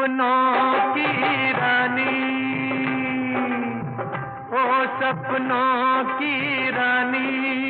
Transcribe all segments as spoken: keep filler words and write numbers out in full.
सपनों की रानी, ओ सपनों की रानी,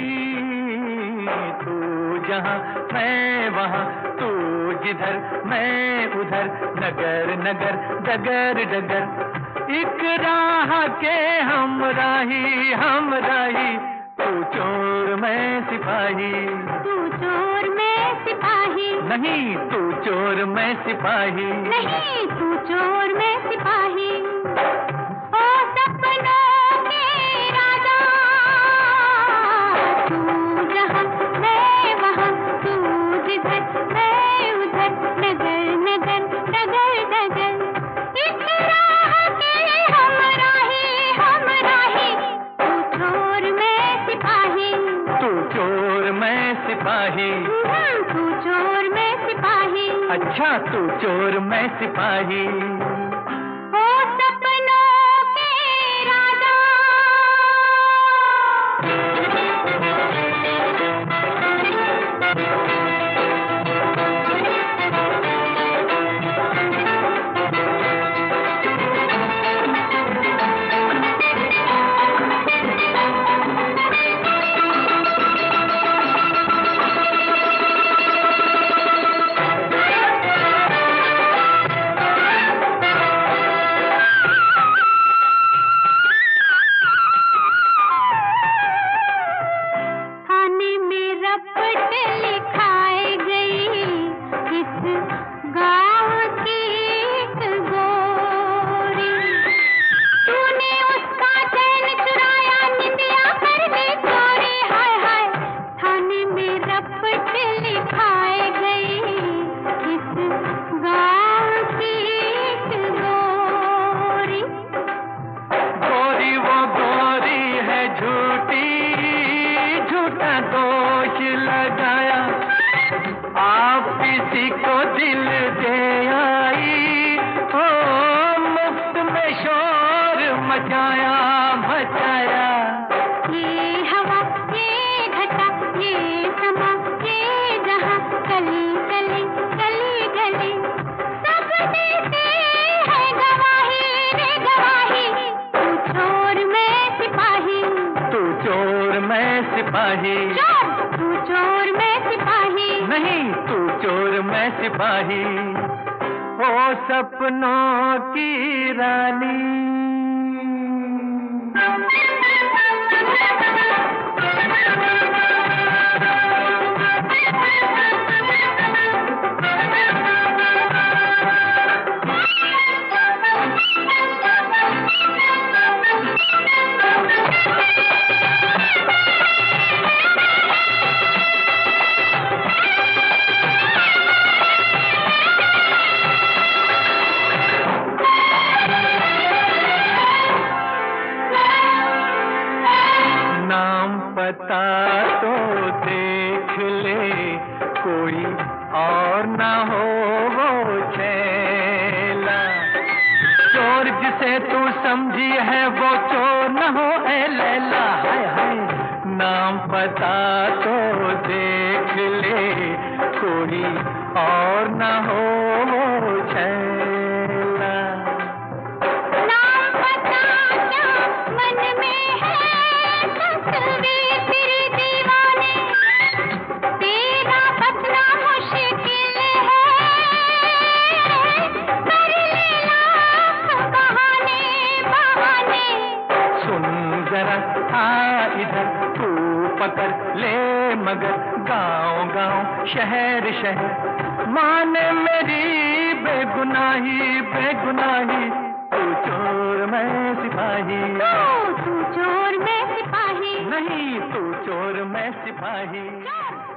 तू जहाँ मैं वहाँ, तू जिधर मैं उधर, नगर नगर डगर डगर, एक राह के हमराही हमराही, तू चोर मैं सिपाही, तू चोर मैं सिपाही, नहीं तू चोर मैं सिपाही, नहीं तू चोर मैं सिपाही। ओ सपनों के राजा, तू जहाँ मैं वहाँ, तू जिधर मैं उधर, नगर नगर डगर डगर, इस राह के हमराही हमराही, तू चोर मैं सिपाही, तू चोर मैं सिपाही, तू चोर मैं सिपाही, अच्छा तू चोर मैं सिपाही। ओ सपनों के राजा। दोष लगाया आप किसी को दिल दे आई, ओ मुफ्त में शोर मचाया मचाया, ये हवा ये घटा ये समा ये जहाँ, गली गली गली गली सब देते हैं गवाही रे गवाही, तू चोर मैं सिपाही, तू चोर मैं सिपाही, तू चोर मैं सिपाही, नहीं तू चोर मैं सिपाही। ओ सपनों की रानी, पता तो देख ले कोई और ना हो वो छैला, चोर जिसे तू समझी है वो चोर न हो ए लैला, हाय हाय नाम पता तो देख ले कोई और ना हो वो छैला, नाम पता क्या मन में है तस्वीर तेरे दीवाने, तेरा बचना मुश्किल है, कर ले लाख बहाने बहाने, सुन जरा आ इधर तू पकड़ ले मगर गाँव गाँव शहर शहर माने मेरी बेगुनाही बेगुनाही, तू चोर मैं सिपाही, तू चोर मैं सिपाही, नहीं तू चोर मैं सिपाही।